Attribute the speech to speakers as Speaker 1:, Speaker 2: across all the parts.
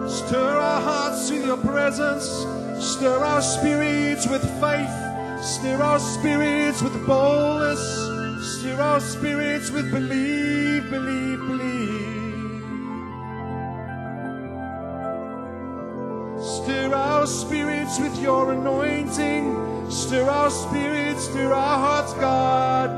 Speaker 1: Stir our hearts with your presence. Stir our spirits with faith. Stir our spirits with boldness. Stir our spirits with believe, believe, believe. Stir our spirits with your anointing. Stir our spirits, stir our hearts, God.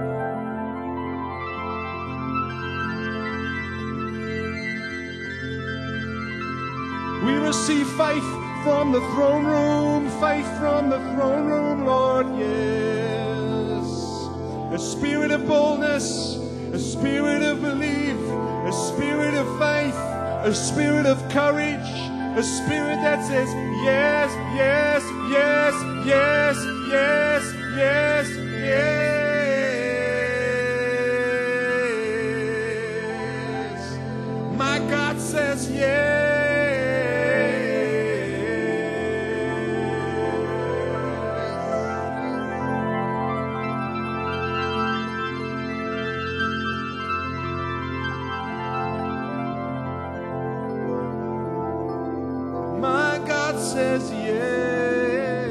Speaker 1: We receive faith from the throne room, faith from the throne room, Lord, yes. A spirit of boldness, a spirit of belief, a spirit of faith, a spirit of courage, a spirit that says yes, yes, yes, yes, yes, yes, yes. My God says yes. Says yes.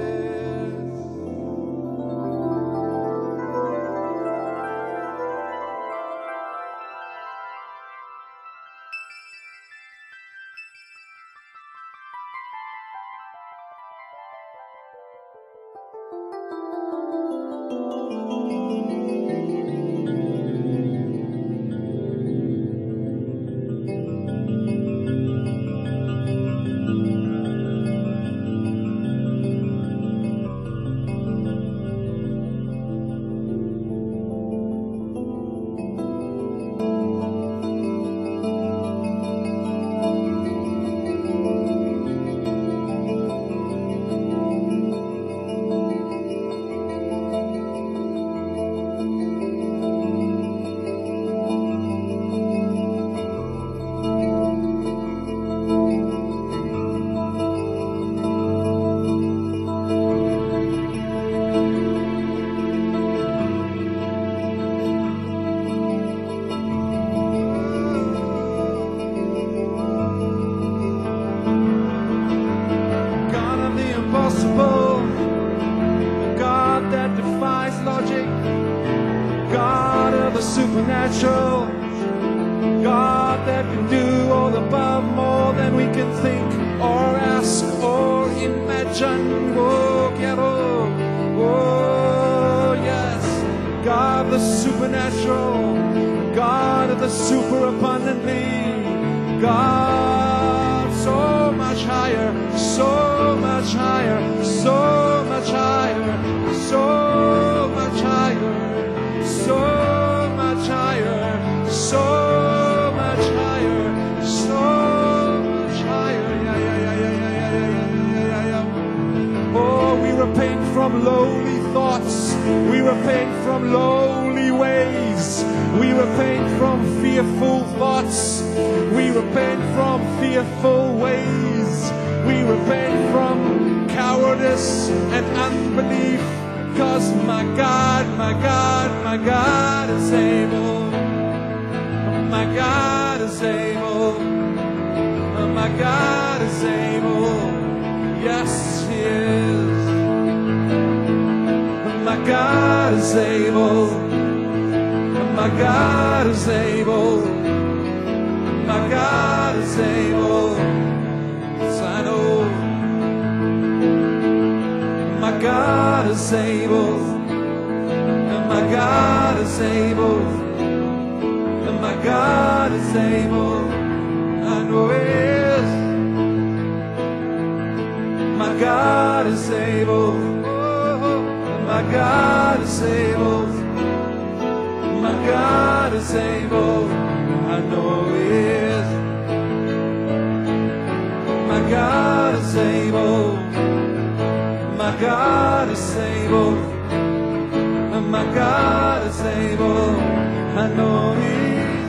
Speaker 1: Supernatural God that can do all above more than we can think or ask or imagine. Oh, quiero. Oh, yes. God the supernatural, God of the super abundantly, God so much higher, so much higher, so much higher, so much higher, so much higher, so much higher, so much higher. Oh, we repent from lowly thoughts. We repent from lowly ways. We repent from fearful thoughts. We repent from fearful ways. We repent from cowardice and unbelief. Because my God, my God, my God is able. My God is able. My God is able. Yes, He is. My God is able. My God is able. My God is able. Yes, I know. My God is able. My God is able. My God is able. I know He is. My God is able. My God is able. My God is able. I know He is. My God is able. My God is able. My God is able. I know He is.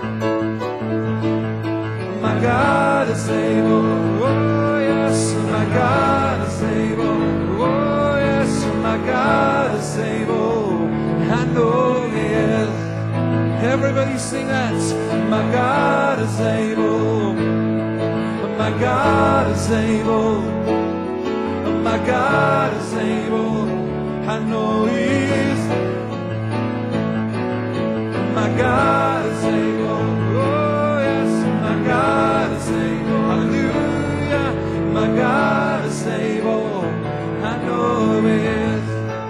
Speaker 1: My God is able. Oh yes, my God is able. Oh yes, my God is able. I know He is. Everybody sing that. My God is able.
Speaker 2: God is able. My God is able. I know He is. My God is able. Oh yes, my God is able. Hallelujah. My God is able. I know He is.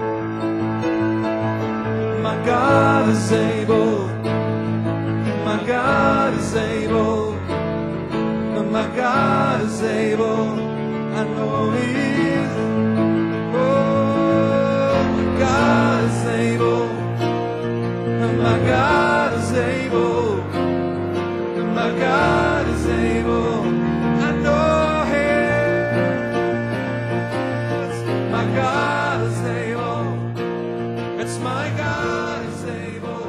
Speaker 2: My God is able. My God is able. My God is able. I know He is. Oh, my God is able. My God is able. My God is able. I know He is. My God is able. It's my God is able.